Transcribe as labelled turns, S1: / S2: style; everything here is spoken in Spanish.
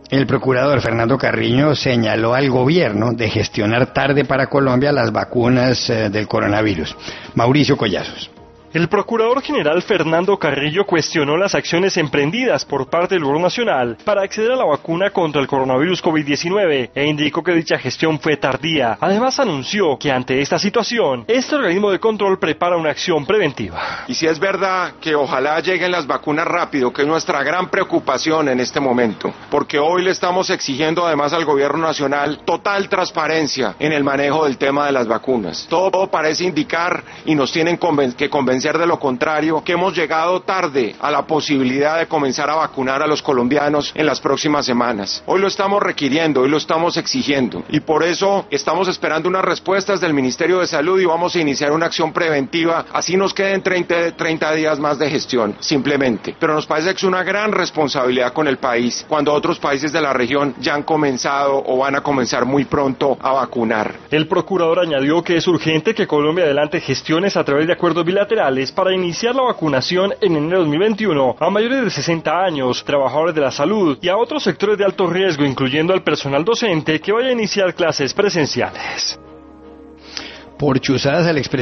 S1: El procurador Fernando Carrillo señaló al gobierno de gestionar tarde para Colombia las vacunas del coronavirus. Mauricio Collazos.
S2: El Procurador General Fernando Carrillo cuestionó las acciones emprendidas por parte del Gobierno Nacional para acceder a la vacuna contra el coronavirus COVID-19 e indicó que dicha gestión fue tardía. Además anunció que ante esta situación, este organismo de control prepara una acción preventiva.
S3: Y si es verdad que ojalá lleguen las vacunas rápido, que es nuestra gran preocupación en este momento, porque hoy le estamos exigiendo además al Gobierno Nacional total transparencia en el manejo del tema de las vacunas. Todo parece indicar y nos tienen que convencer de lo contrario, que hemos llegado tarde a la posibilidad de comenzar a vacunar a los colombianos en las próximas semanas. Hoy lo estamos requiriendo, hoy lo estamos exigiendo y por eso estamos esperando unas respuestas del Ministerio de Salud y vamos a iniciar una acción preventiva, así nos queden 30 días más de gestión, simplemente. Pero nos parece que es una gran responsabilidad con el país, cuando otros países de la región ya han comenzado o van a comenzar muy pronto a vacunar.
S2: El procurador añadió que es urgente que Colombia adelante gestiones a través de acuerdos bilaterales para iniciar la vacunación en enero de 2021 a mayores de 60 años, trabajadores de la salud y a otros sectores de alto riesgo, incluyendo al personal docente que vaya a iniciar clases presenciales.
S1: Por chuzadas al